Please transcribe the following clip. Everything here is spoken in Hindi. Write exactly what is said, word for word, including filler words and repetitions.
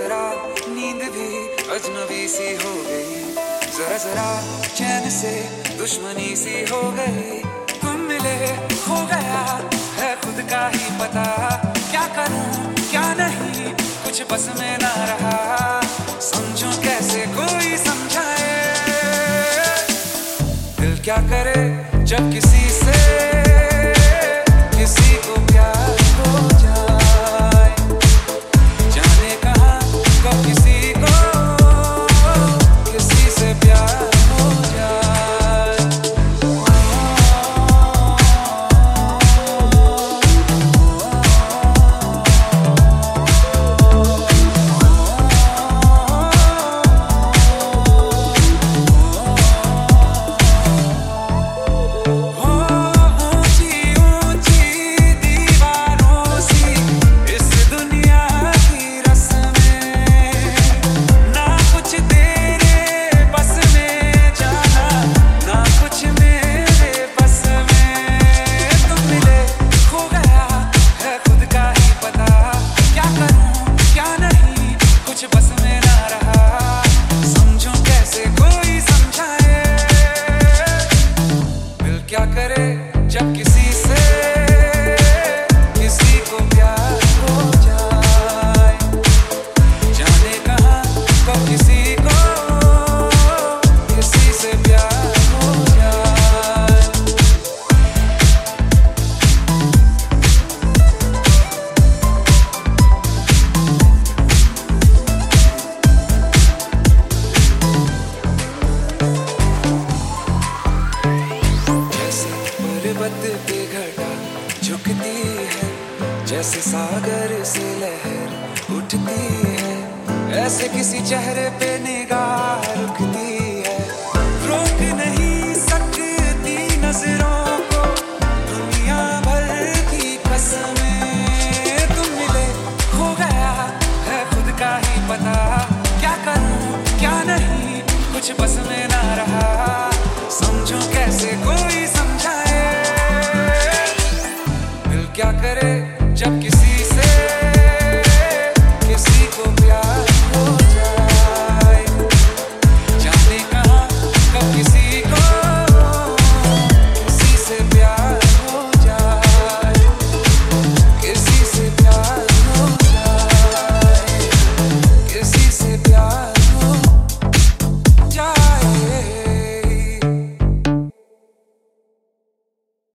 जरा नींद भी अजनबी सी हो गई, जरा जरा चैन से दुश्मनी सी हो गई। तुम मिले हो गया है खुद का ही पता, क्या करूं क्या नहीं कुछ बस में ना रहा। समझो कैसे कोई समझाए, दिल क्या करे जब किसी से किसी को प्यार हो जाए। जाने कहाँ कब किसी को किसी से प्यार हो जाए। क्या करे जब किसी से किसी को प्यार हो जाए। जाने कहाँ कब किसी को किसी से प्यार हो जाए। पर्वत पे घटा झुकती है, जैसे सागर से लहर उठती है, ऐसे किसी चेहरे पे निगाह रुकती है। रोक नहीं सकती नजरों को दुनिया भर की कसमें। तुम मिले हो गया है खुद का ही पता, क्या करूं क्या नहीं कुछ बस